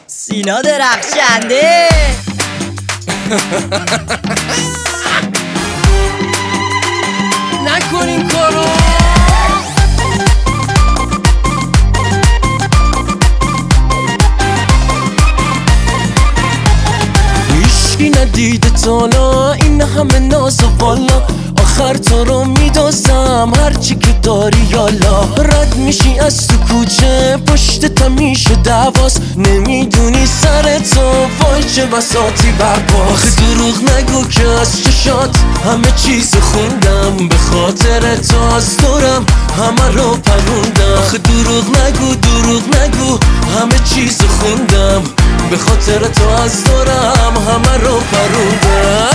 سینا درخشنده. نکن این کارو. هیچکی ندیده تالا این همه ناز و بالا، آخر تو رو میدازم هرچی که داری یالا. رد میشی از تو کوچه پشتت میشه دعواست، نمیدونی سر تو وای چه بساطی برپاس. آخه دروغ نگو که از چشات همه چیز خوندم، به خاطر تو از دورم همه رو پروندم. آخه دروغ نگو همه چیز خوندم، به خاطر تو از دورم همه رو پروندم.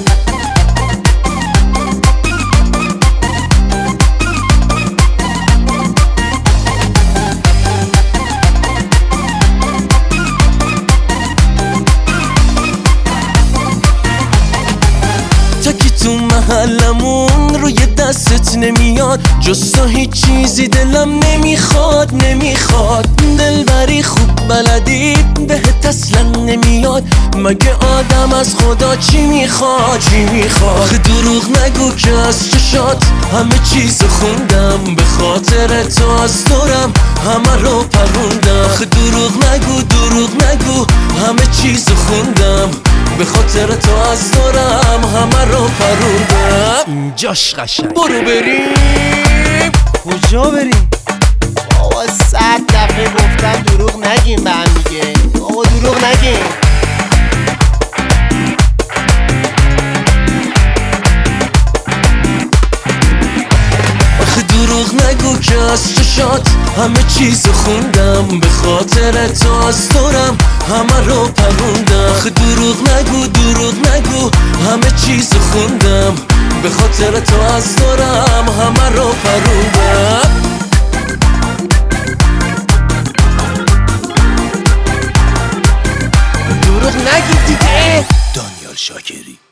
تو محلمون روی دستت نمیاد، جز تو هیچ چیزی دلم نمیخواد. دلبری خوب بلدی بهت اصلا نمیاد، مگه آدم از خدا چی میخواد؟ آخه دروغ نگو که از چشات همه چیز خوندم، به خاطر تو از دورم همه رو پروندم. آخه دروغ نگو همه چیز خوندم، به خاطر تو از دورم همه رو پروندم. اینجاش قشنگ. برو بریم. کجا بریم؟ بابا 100 دفعه گفتم دروغ نگیم به هم دیگه. بابا دروغ نگیم. آخه دروغ نگو که از چشات همه چیز خوندم، به خاطر تو از دورم همه رو پروندم. آخه دروغ نگو همه چیز خوندم، به خاطر تو از دورم همه رو پروندم. دروغ نگید دیگه. دانیال شاکری.